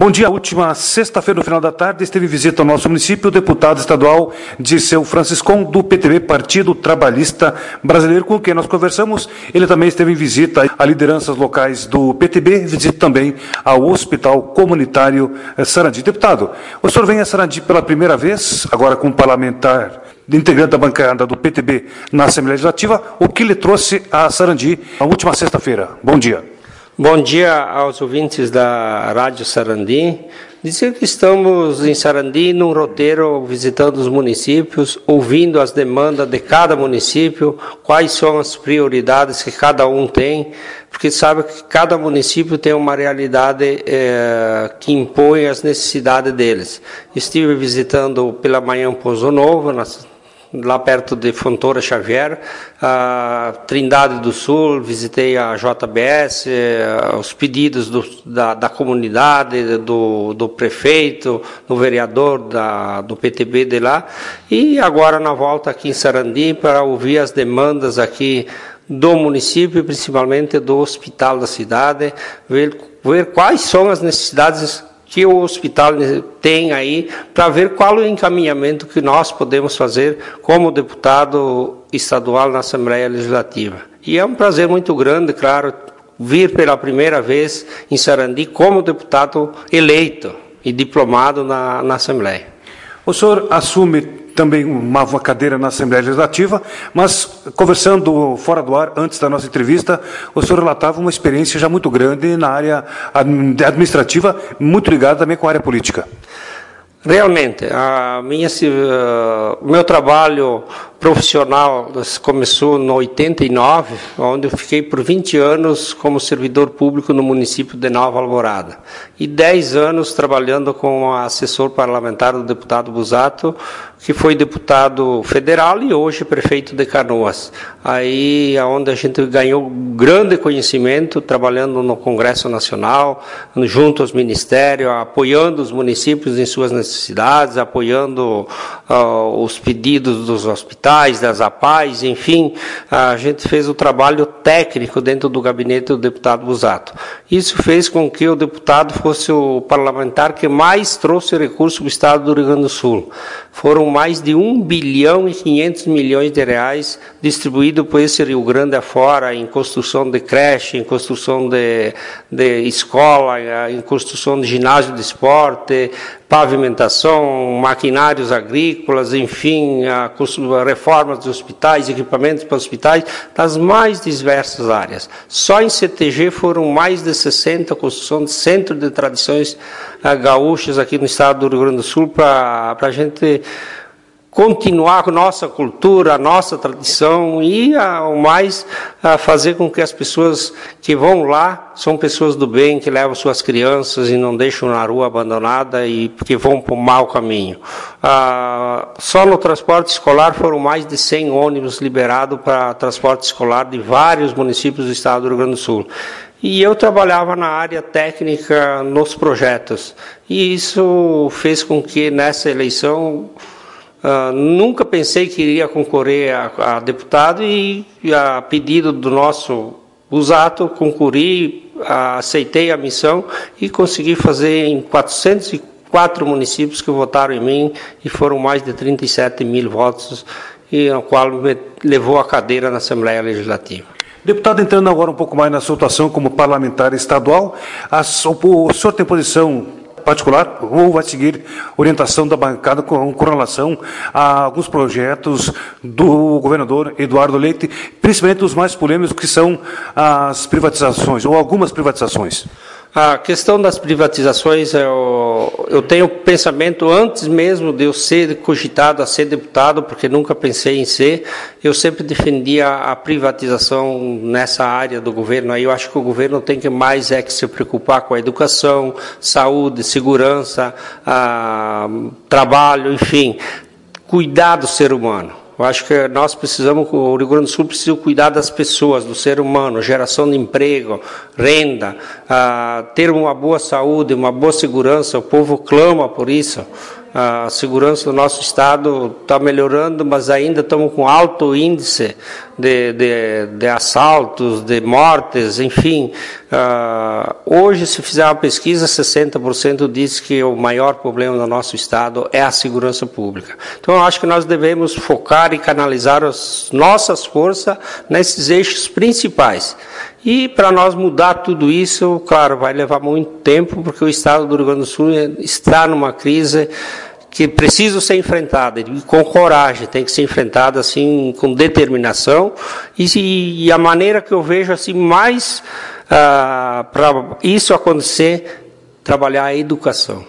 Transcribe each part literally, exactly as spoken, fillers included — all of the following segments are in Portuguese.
Bom dia. Última sexta-feira, no final da tarde, esteve em visita ao nosso município o deputado estadual Dirceu Franciscon, do P T B, Partido Trabalhista Brasileiro, com quem nós conversamos. Ele também esteve em visita a lideranças locais do P T B, visita também ao Hospital Comunitário Sarandi. Deputado, o senhor vem a Sarandi pela primeira vez, agora como parlamentar, integrante da bancada do P T B na Assembleia Legislativa. O que lhe trouxe a Sarandi na última sexta-feira? Bom dia. Bom dia aos ouvintes da Rádio Sarandi. Dizer que estamos em Sarandi num roteiro, visitando os municípios, ouvindo as demandas de cada município, quais são as prioridades que cada um tem, porque sabe que cada município tem uma realidade é, que impõe as necessidades deles. Estive visitando pela manhã Pozo Novo, nas lá perto de Fontoura Xavier, a Trindade do Sul, visitei a J B S, os pedidos do, da, da comunidade, do, do prefeito, do vereador da, do P T B de lá, e agora na volta aqui em Sarandi para ouvir as demandas aqui do município, principalmente do hospital da cidade, ver, ver quais são as necessidades que o hospital tem aí, para ver qual é o encaminhamento que nós podemos fazer como deputado estadual na Assembleia Legislativa. E é um prazer muito grande, claro, vir pela primeira vez em Sarandi como deputado eleito e diplomado na, na Assembleia. O senhor assume também uma, uma cadeira na Assembleia Legislativa, mas conversando fora do ar, antes da nossa entrevista, o senhor relatava uma experiência já muito grande na área administrativa, muito ligada também com a área política. Realmente, a minha, o meu trabalho profissional começou em oitenta e nove, onde eu fiquei por vinte anos como servidor público no município de Nova Alvorada. E dez anos trabalhando como assessor parlamentar do deputado Busato, que foi deputado federal e hoje prefeito de Canoas. Aí é onde a gente ganhou grande conhecimento, trabalhando no Congresso Nacional, junto aos ministérios, apoiando os municípios em suas necessidades, apoiando uh, os pedidos dos hospitais, das A P A Es, enfim, a gente fez o trabalho técnico dentro do gabinete do deputado Busato. Isso fez com que o deputado fosse o parlamentar que mais trouxe recursos para o estado do Rio Grande do Sul. Foram mais de um bilhão e quinhentos milhões de reais distribuídos por esse Rio Grande afora, em construção de creche, em construção de, de escola, em construção de ginásio de esporte, pavimentação, maquinários agrícolas, enfim, a, a reformas dos hospitais, equipamentos para hospitais, das mais diversas áreas. Só em C T G foram mais de sessenta construção de centro de tradições uh, gaúchas aqui no estado do Rio Grande do Sul, para a gente continuar com a nossa cultura, a nossa tradição e, ao mais, a fazer com que as pessoas que vão lá são pessoas do bem, que levam suas crianças e não deixam na rua abandonada e que vão para o mau caminho. Ah, só no transporte escolar foram mais de cem ônibus liberados para transporte escolar de vários municípios do estado do Rio Grande do Sul. E eu trabalhava na área técnica nos projetos. E isso fez com que nessa eleição Uh, nunca pensei que iria concorrer a, a deputado e, a pedido do nosso Busato, concorri, uh, aceitei a missão e consegui fazer em quatrocentos e quatro municípios que votaram em mim e foram mais de trinta e sete mil votos, e o qual me levou a cadeira na Assembleia Legislativa. Deputado, entrando agora um pouco mais na sua atuação como parlamentar estadual, a, o senhor tem posição particular ou vai seguir orientação da bancada com, com relação a alguns projetos do governador Eduardo Leite, principalmente os mais polêmicos, que são as privatizações, ou algumas privatizações? A questão das privatizações, eu, eu tenho pensamento, antes mesmo de eu ser cogitado a ser deputado, porque nunca pensei em ser, eu sempre defendia a privatização nessa área do governo. Aí eu acho que o governo tem que mais é que se preocupar com a educação, saúde, segurança, a, trabalho, enfim, cuidar do ser humano. Eu acho que nós precisamos, o Rio Grande do Sul precisa cuidar das pessoas, do ser humano, geração de emprego, renda, ah, ter uma boa saúde, uma boa segurança. O povo clama por isso. A segurança do nosso estado está melhorando, mas ainda estamos com alto índice de, de, de assaltos, de mortes, enfim. Uh, hoje, se fizer uma pesquisa, sessenta por cento diz que o maior problema do nosso Estado é a segurança pública. Então, eu acho que nós devemos focar e canalizar as nossas forças nesses eixos principais. E, para nós mudar tudo isso, claro, vai levar muito tempo, porque o Estado do Rio Grande do Sul está numa crise que precisa ser enfrentada, e com coragem, tem que ser enfrentada assim, com determinação, e, e a maneira que eu vejo assim, mais ah, para isso acontecer, trabalhar a educação.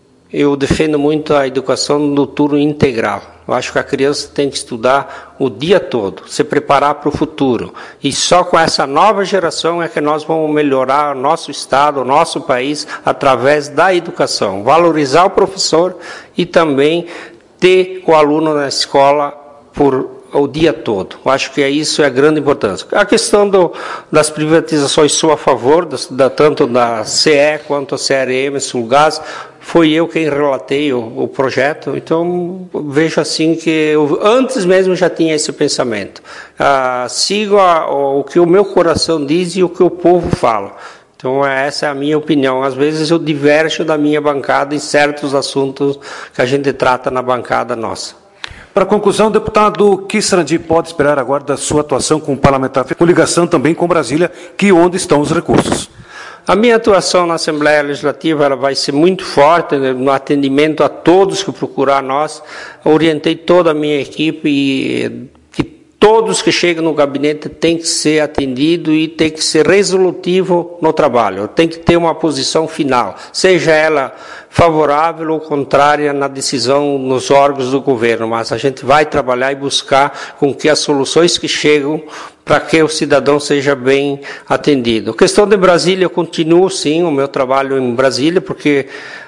Eu defendo muito a educação no turno integral. Eu acho que a criança tem que estudar o dia todo, se preparar para o futuro. E só com essa nova geração é que nós vamos melhorar o nosso Estado, o nosso país, através da educação. Valorizar o professor e também ter o aluno na escola por o dia todo. Eu acho que isso é a grande importância. A questão do, das privatizações, sou a favor, da, da, tanto da C E quanto a C R M, Sulgás. Foi eu quem relatei o, o projeto, então vejo assim que eu, antes mesmo já tinha esse pensamento. Ah, sigo a, o que o meu coração diz e o que o povo fala. Então essa é a minha opinião. Às vezes eu diverjo da minha bancada em certos assuntos que a gente trata na bancada nossa. Para conclusão, deputado, o que Sarandi pode esperar agora da sua atuação como parlamentar, com ligação também com Brasília, que onde estão os recursos? A minha atuação na Assembleia Legislativa ela vai ser muito forte, né, no atendimento a todos que procurar nós. Orientei toda a minha equipe e que todos que chegam no gabinete têm que ser atendidos e tem que ser resolutivo no trabalho. Tem que ter uma posição final, seja ela favorável ou contrária na decisão nos órgãos do governo, mas a gente vai trabalhar e buscar com que as soluções que chegam para que o cidadão seja bem atendido. A questão de Brasília, eu continuo sim o meu trabalho em Brasília, porque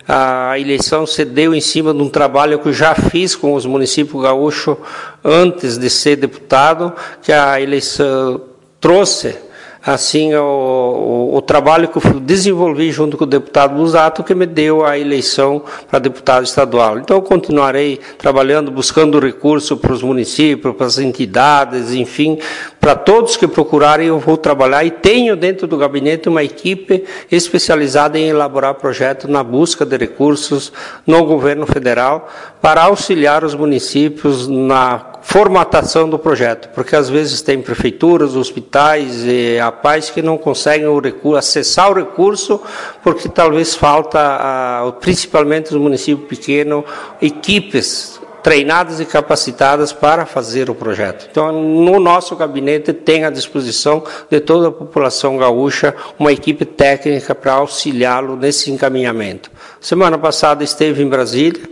a eleição se deu em cima de um trabalho que eu já fiz com os municípios gaúchos antes de ser deputado, que a eleição trouxe assim o, o, o trabalho que eu desenvolvi junto com o deputado Busato, que me deu a eleição para deputado estadual. Então eu continuarei trabalhando, buscando recursos para os municípios, para as entidades, enfim, para todos que procurarem eu vou trabalhar e tenho dentro do gabinete uma equipe especializada em elaborar projetos na busca de recursos no governo federal para auxiliar os municípios na formatação do projeto, porque às vezes tem prefeituras, hospitais e A P A S que não conseguem o recurso, acessar o recurso, porque talvez falta, a, principalmente os municípios pequenos, equipes treinadas e capacitadas para fazer o projeto. Então, no nosso gabinete tem à disposição de toda a população gaúcha uma equipe técnica para auxiliá-lo nesse encaminhamento. Semana passada esteve em Brasília,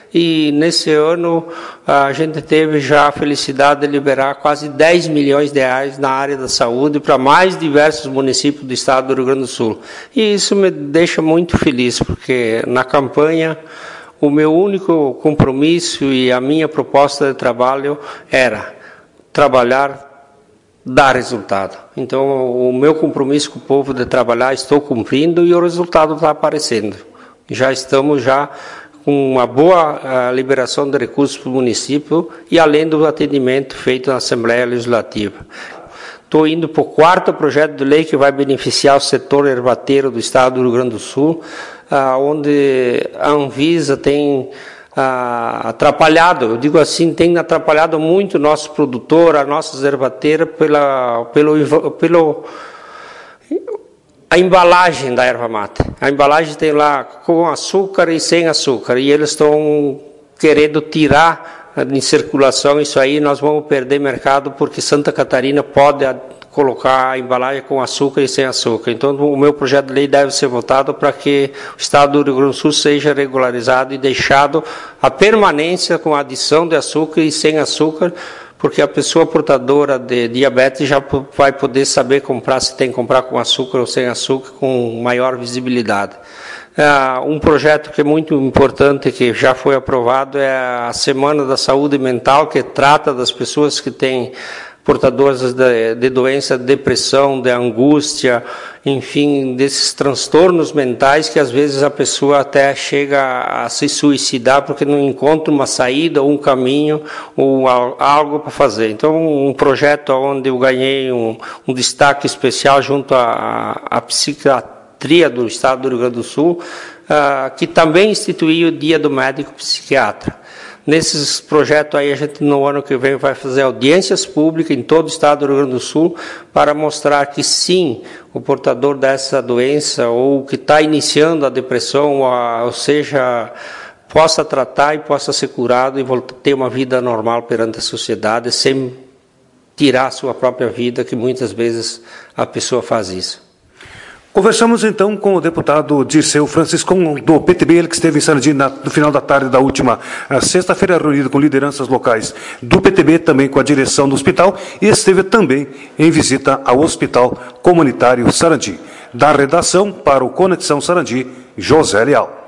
e nesse ano a gente teve já a felicidade de liberar quase dez milhões de reais na área da saúde para mais diversos municípios do estado do Rio Grande do Sul. E isso me deixa muito feliz, porque na campanha o meu único compromisso e a minha proposta de trabalho era trabalhar, dar resultado. Então o meu compromisso com o povo de trabalhar estou cumprindo e o resultado está aparecendo. Já estamos já com uma boa uh, liberação de recursos para o município e além do atendimento feito na Assembleia Legislativa. Estou indo para o quarto projeto de lei que vai beneficiar o setor ervateiro do estado do Rio Grande do Sul, uh, onde a Anvisa tem uh, atrapalhado, eu digo assim, tem atrapalhado muito o nosso produtor, as nossas ervateiras, pela, pelo, pelo a embalagem da erva mate. A embalagem tem lá com açúcar e sem açúcar, e eles estão querendo tirar em circulação isso aí, nós vamos perder mercado, porque Santa Catarina pode colocar a embalagem com açúcar e sem açúcar. Então, o meu projeto de lei deve ser votado para que o estado do Rio Grande do Sul seja regularizado e deixado a permanência com adição de açúcar e sem açúcar, porque a pessoa portadora de diabetes já vai poder saber comprar, se tem que comprar com açúcar ou sem açúcar, com maior visibilidade. Uh, um projeto que é muito importante, que já foi aprovado, é a Semana da Saúde Mental, que trata das pessoas que têm portadores de, de doença, de depressão, de angústia, enfim, desses transtornos mentais que às vezes a pessoa até chega a se suicidar porque não encontra uma saída ou um caminho ou algo para fazer. Então, um projeto onde eu ganhei um, um destaque especial junto à, à psiquiatria do Estado do Rio Grande do Sul, uh, que também instituiu o Dia do Médico Psiquiatra. Nesses projetos aí, a gente no ano que vem vai fazer audiências públicas em todo o estado do Rio Grande do Sul para mostrar que sim, o portador dessa doença ou que está iniciando a depressão, ou seja, possa tratar e possa ser curado e voltar a ter uma vida normal perante a sociedade sem tirar a sua própria vida, que muitas vezes a pessoa faz isso. Conversamos então com o deputado Dirceu Franciscon, do P T B, ele que esteve em Sarandi na, no final da tarde da última sexta-feira, reunido com lideranças locais do P T B, também com a direção do hospital, e esteve também em visita ao Hospital Comunitário Sarandi. Da redação para o Conexão Sarandi, José Leal.